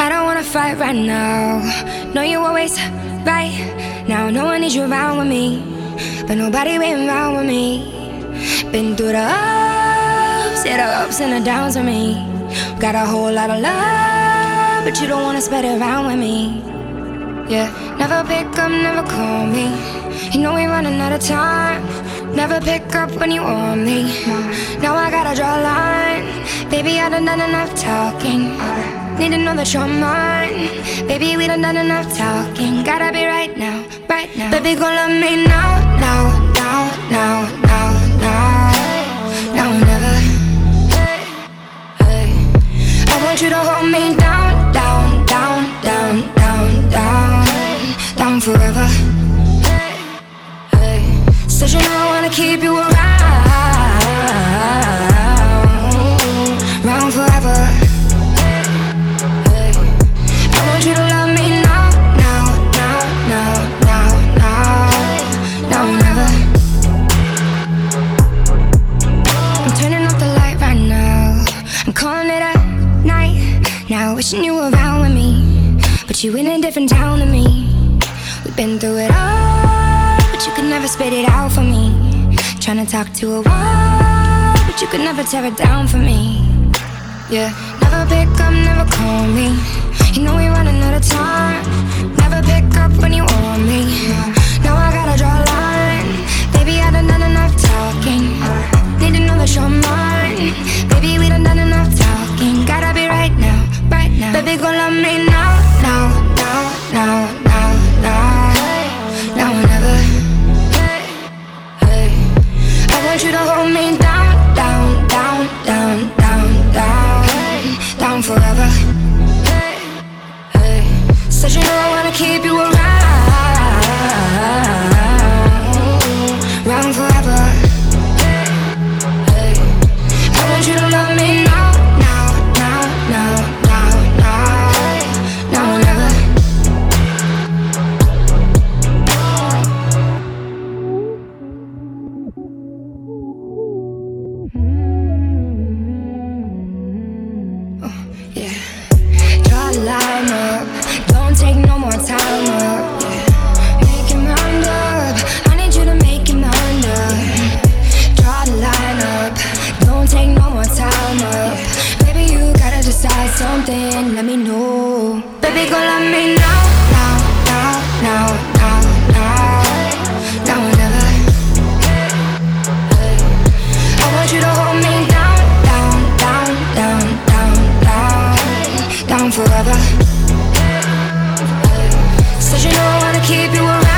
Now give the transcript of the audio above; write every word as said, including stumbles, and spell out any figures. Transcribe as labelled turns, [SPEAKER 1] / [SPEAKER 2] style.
[SPEAKER 1] don't wanna fight right now. Know you always right. Now no one needs you around with me, but nobody been around with me. Been through the ups, yeah, the ups and the downs with me. Got a whole lot of love, but you don't wanna spread it around with me. Yeah, never pick up, never call me. You know we running out of time. Never pick up when you want me. Now I gotta draw a line. Baby, I done done enough talking. Need to know that you're mine. Baby, we done done enough talking. Gotta be right now, right now. Baby, gon' love me now, now, now, now, now, now, now or never. Hey, hey. I want you to hold me down, down, down, down, down, down, down forever. Hey, hey. Said you know I wanna keep you around, around forever. I want you to love me now, now, now, now, now, now, now or never. I'm turning off the light right now. I'm calling it a night. Now wishing you were around with me, but you in a different town than me. We've been through it all, but you could never spit it out for me. Trying to talk to a wall, but you could never tear it down for me. Yeah, never pick up, never call me. You know we running out of time. Never pick up when you want me. Now I gotta draw a line. Baby, I done done enough talking. Need to know that you're mine. Baby, we done done enough talking. Gotta be right now, right now. Baby, gon' love me now, now, now, now, now, now, now or never. Hey, hey. I want you to hold me down, down, down, down, down, down, down forever. Said you know I wanna keep you around, around forever. Hey, I want you to love me now, now, now, now, now, now, now or never. Oh, yeah. Draw a line up. Don't take no more time up, yeah. Make your mind up. I need you to make your mind up. Draw the line up. Don't take no more time up. Baby, you gotta decide something. Let me know. Baby, gon' love me now, now, now, now, now, now, now or never. Hey, I want you to hold me down, down, down, down, down, down, down forever. Said you know I wanna keep you around.